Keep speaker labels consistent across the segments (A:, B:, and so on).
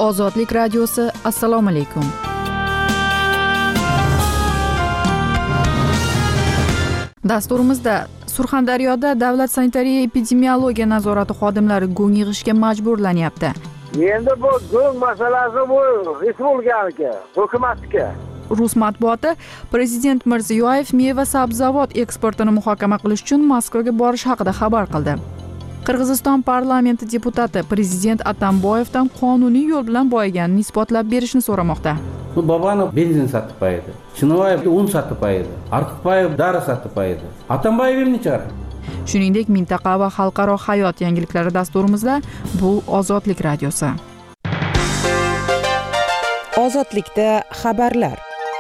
A: Ozodlik radiosi, assalomu alaykum. Dasturimizda Surxondaryoda davlat sanitariya epidemiologiya nazorati xodimlari go'ng yig'ishga majburlanyapti.
B: Endi bu go'ng masalasi bu respublikaniki, hukumatniki.
A: Rus matbuoti Prezident Mirziyoyev meva-sabzavot eksportini muhokama qilish uchun Moskvaga borish haqida xabar qildi. Qirg'iziston parlamenti deputati Prezident Atamboyevdan qonuniy yo'l bilan boyiganini isbotlab berishni so'ramoqda.
C: Babanov benzin sotib qo'ydi, Chinovayev un sotib qo'ydi, Arqoqbayev dori sotib qo'ydi. Atamboyev nima chiqardi?
A: Shuningdek, mintaqa va xalqaro hayot yangiliklari dasturimizda bu Ozodlik radiosi.
D: Ozodlikda xabarlar.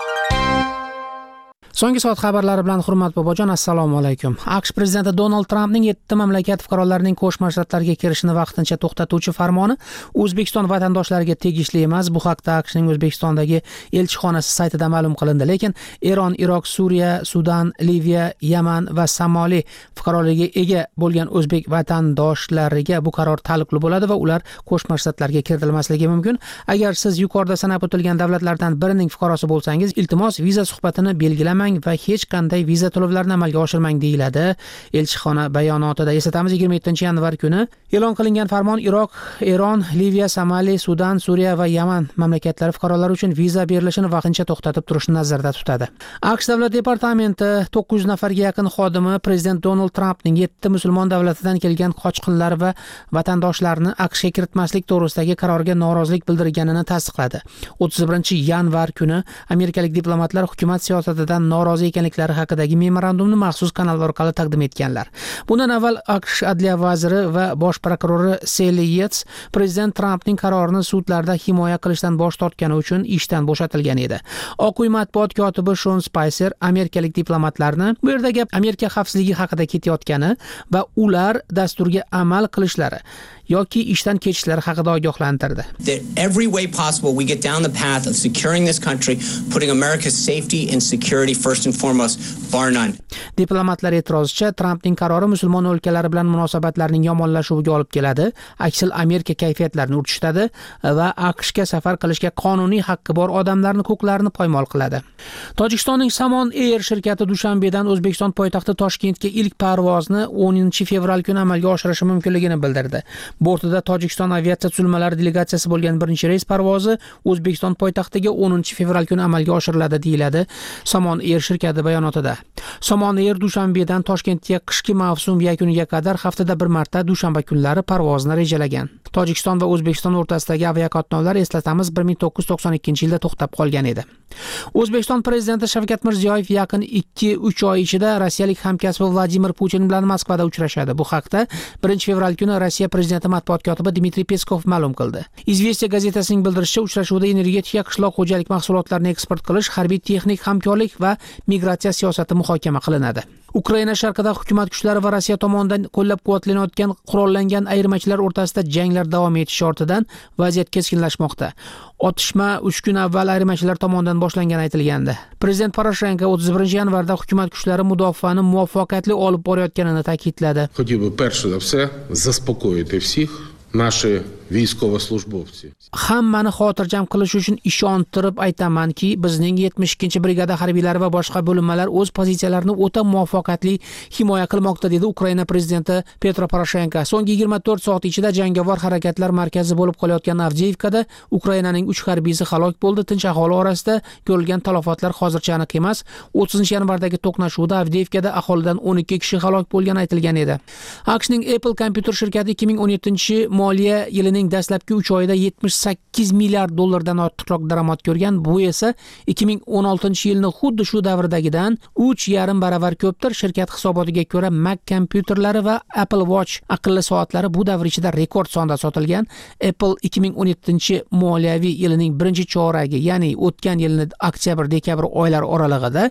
E: So'nggi soat xabarlari bilan hurmat bobojon, assalomu alaykum. AQSh prezidenti Donald Trampning 7 mamlakat fuqarolarining Qo'shma Shtatlarga kirishini vaqtincha to'xtatuvchi farmoni O'zbekiston vatandoshlariga tegishli emas. Bu haqda AQShning O'zbekistondagi elchixonasi saytida ma'lum qilindi. Lekin Eron, Iroq, Suriya, Sudan, Liviya, Yaman va Somali fuqaroligiga ega bo'lgan o'zbek vatandoshlariga bu qaror taalluqli bo'ladi va ular Qo'shma Shtatlarga kiritilmasligi mumkin. Agar siz yuqorida sanab o'tilgan davlatlardan birining fuqarosi bo'lsangiz, iltimos viza suhbatini belgilamang va hech qanday viza to'lovlarini amalga oshirmang deyiladi elchixona bayonotida. Eslatamiz, 27-yanvar kuni e'lon qilingan farmon Iroq, Eron, Liviya, Somali, Sudan, Suriya va Yaman mamlakatlari fuqarolari uchun viza berilishini vaqtincha to'xtatib turishni nazarda tutadi. AQSh davlat departamenti 900 nafarga yaqin xodimi Prezident Donald Trampning 7 musulmon davlatidan kelgan qochqinlar va vatandoshlarni AQShga kiritmaslik to'g'risidagi qaroriga norozilik bildirganini tasdiqladi. 31-yanvar kuni amerikalik diplomatlar hukumat siyosatidan norozi ekanliklari haqidagi memorandumni maxsus kanallar orqali taqdim etganlar. Bundan avval AQSh adliya vaziri va bosh prokurori Sally Yates prezident Trampning qarorini sudlarda himoya qilishdan bosh tortgani uchun ishdan bo'shatilgan edi. Oq uy matbuot kotibi Sean Spicer amerikalik diplomatlarni bu yerda gap Amerika xavfsizligi haqida ketayotgani va ular dasturga amal qilishlari yoki ishdan ketishlari haqida ogohlantirdi.
F: Every way possible we get down the path of securing this country, putting America's safety and security first and foremost, bar none.
E: Diplomatlar e'tirozicha, Trampning qarori musulmon o'lkalari bilan munosabatlarning yomonlashuviga olib keladi, aksil Amerika kayfiyatlarini urchitadi va AQShga safar qilishga qonuniy haqqi bor odamlarning huquqlarini poymol qiladi. Tojikistonning Samon Air shirkati Dushanbedan O'zbekiston poytaxti Toshkentga ilk parvozni 10-fevral kuni amalga oshirishi mumkinligini bildirdi. Bortida Tojikiston aviatsiya tuzilmalari delegatsiyasi bo'lgan birinchi reys parvozi O'zbekiston poytaxtiga 10-fevral kuni amalga oshiriladi deyiladi Samon Air shirkati bayonotida. Samon Air Dushanbedan Toshkentga qishki mavsum yakuniga qadar haftada bir marta dushanba kunlari parvozni rejalagan. Tojikiston va O'zbekiston o'rtasidagi aviaqatnovlar, eslatamiz, 1992-yilda to'xtab qolgan edi. O'zbekiston prezidenti Shavkat Mirziyoyev yaqin 2-3 oy ichida rossiyalik hamkasbi Vladimir Putin bilan Moskvada uchrashadi. Bu haqda 1-fevral kuni Rossiya prezidenti matbuot kotibi Dmitriy Peskov ma'lum qildi. Izvestiya gazetasining bildirishicha, uchrashuvda energetika, qishloq xo'jalik mahsulotlarini eksport qilish, harbiy texnik hamkorlik va migratsiya siyosati muhokama qilinadi. Ukraina sharqida hukumat kuchlari va Rossiya tomonidan qo'llab-quvvatlanayotgan qurollangan ayirmachilar o'rtasida janglar davom etishi ortidan vaziyat keskinlashmoqda. Otishma 3 kun avval ayirmachilar tomonidan boshlangani aytilgandi. Prezident Poroshenko 31-yanvarda hukumat kuchlari mudofaani muvaffaqiyatli olib borayotganini ta'kidladi.
G: Хотів би перше за все заспокоїти всіх. Наши військовослужбовці.
E: Hammani xotirjam qilish uchun ishontirib aytamanki, bizning 72-brigada harbiylari va boshqa bo'linmalar o'z pozitsiyalarini o'ta muvaffaqiyatli himoya qilmoqda, dedi Ukraina prezidenti Petro Poroshenko. So'nggi 24 soat ichida jangovar harakatlar markazi bo'lib qolayotgan Avdiivkada Ukrainaning 3 harbiysi halok bo'ldi. Tinch aholi orasida ko'rilgan talafotlar hozircha aniq emas. 30-yanvardagi to'qnashuvda Avdiivkada aholidan 12 kishi halok bo'lgani aytilgan edi. AQShning Apple kompyuter shirkati 2017-moliya yilining dastlabki 3 oyida 78 milliard dollardan ortiqroq daromad ko'rgan. Bu esa 2016-yilni xuddi shu davrdagidan 3,5 baravar ko'pdir. Shirkat hisobotiga ko'ra, Mac kompyuterlari va Apple Watch aqlli soatlari bu davr ichida rekord sonda sotilgan. Apple 2017-moliyaviy yilining birinchi choragi, ya'ni o'tgan yilning oktyabr-dekabr oylari oralig'ida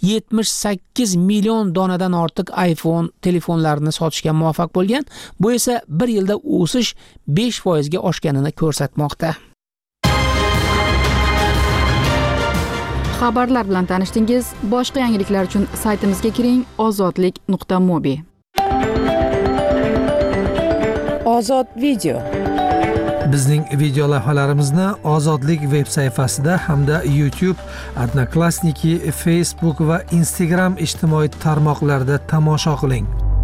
E: 78 million donadan ortiq iPhone telefonlarini sotishga muvaffaq bo'lgan. Bu esa bir yilda o'sish 5% ga oshganini ko'rsatmoqda.
A: Xabarlar bilan tanishdingiz. Boshqa yangiliklar uchun saytimizga kiring: ozodlik.mobi.
D: Ozod video.
H: Bizning video lavhalarimizni Ozodlik veb sayfasida hamda YouTube, Odnoklassniki, Facebook va Instagram ijtimoiy tarmoqlarida tomosha qiling.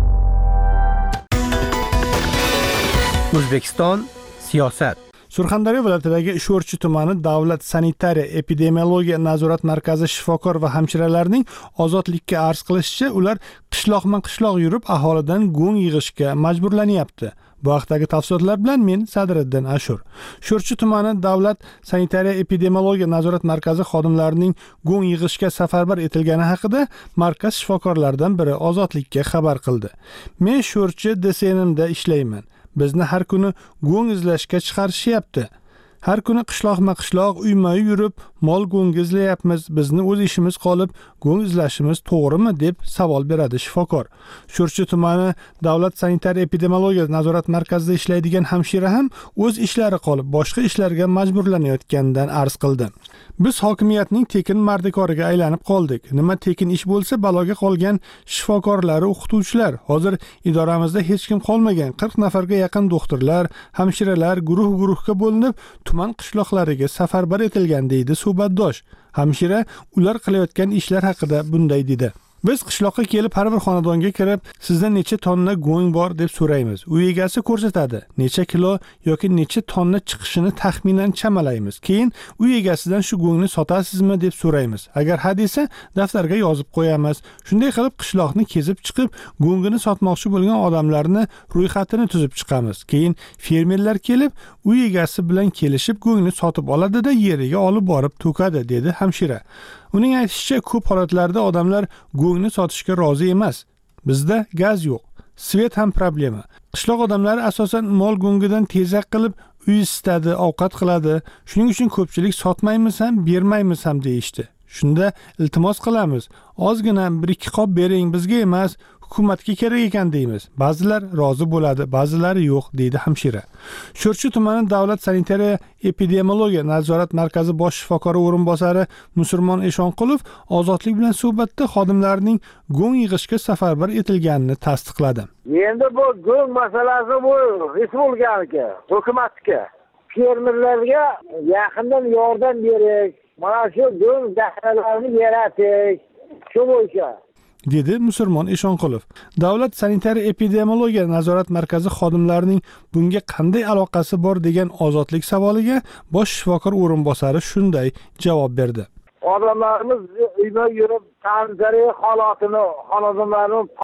I: O'zbekiston siyosat.
J: Surxondaryo viloyatidagi Sho'rchi tumani davlat sanitariya epidemiologiya nazorat markazi shifokor va hamshiralarning ozodlikka arz qilishicha, ular qishloqma-qishloq yurib aholidan go'ng yig'ishga majburlanyapti. Bu haqdagi tafsilotlar bilan men Sadriddin Ashur. Sho'rchi tumani davlat sanitariya epidemiologiya nazorat markazi xodimlarining go'ng yig'ishga safarbar etilgani haqida markaz shifokorlaridan biri Ozodlikka xabar qildi. Men Sho'rchi DSNMda ishlayman. Bizni har kuni go'ng izlashga chiqarishyapti. Har kuni qishloqma-qishloq, uyma-uy yurib, mol go'ng izlayapmiz. Bizni o'z ishimiz qolib, go'ng izlashimiz to'g'rimi deb savol beradi shifokor. Sho'rchi tumani davlat sanitariya epidemiologiya nazorat markazida ishlaydigan hamshira ham o'z ishlari qolib, boshqa ishlarga majburlanayotganidan arz qildi. Biz hokimiyatning tekin mardikoriga aylanib qoldik. Nima tekin ish bo'lsa, baloga qolgan shifokorlar, o'qituvchilar. Hozir idoramizda hech kim qolmagan. 40 nafarga yaqin doktorlar, hamshiralar guruh-guruhga bo'linib, tuman qishloqlariga safarbar etilgan deydi suhbatdosh. Hamshira ular qilayotgan ishlar haqida bunday dedi. Biz qishloqqa kelib har bir xonadonga kirib, sizda necha tonna go'ng bor deb so'raymiz. Uy egasi ko'rsatadi. Necha kilo yoki necha tonna chiqishini taxminan chamalaymiz. Keyin uy egasidan shu go'ngni sotasizmi deb so'raymiz. Agar ha desa, daftarga yozib qo'yamiz. Shunday qilib qishloqni kezib chiqib, go'ngini sotmoqchi bo'lgan odamlarni ro'yxatini tuzib chiqamiz. Keyin fermerlar kelib, uy egasi bilan kelishib go'ngni sotib oladi-da yeriga olib borib to'kadi, dedi hamshira. Uning aytishicha, ko'p holatlarda odamlar go'ngni sotishga rozi emas. Bizda gaz yo'q, svet ham problema. Qishloq odamlari asosan mol go'ngidan tezak qilib uy isitadi, ovqat qiladi. Shuning uchun ko'pchilik sotmaymiz ham, bermaymiz ham deyishdi. Shunda iltimos qilamiz. Ozgina 1-2 qop bering, bizga emas, hukumatga kerak ekan deymiz. Ba'zilar rozi bo'ladi, ba'zilari yo'q, deydi hamshira. Sho'rchi tumani davlat sanitariya epidemiologiya nazorat markazi bosh shifokori o'rinbosari Musulmon Eshonqulov Ozodlik bilan suhbatda xodimlarning go'ng yig'ishga safarbar etilganini tasdiqladi.
B: Endi bu go'ng masalasi bu respublikaniki, hukumatga, fermerlarga yaqindan yordam berib, mana shu go'ng daxlarini yaratik, shu bo'yicha
J: dedi Musulmon Eshonqulov. Davlat sanitariya epidemiologiya nazorat markazi xodimlarining bunga qanday aloqasi bor degan Ozodlik savoliga bosh shifokor o'rinbosari shunday javob berdi.
B: Odamlarimiz uyma yurib, sanitariya holatini, xonadonlarni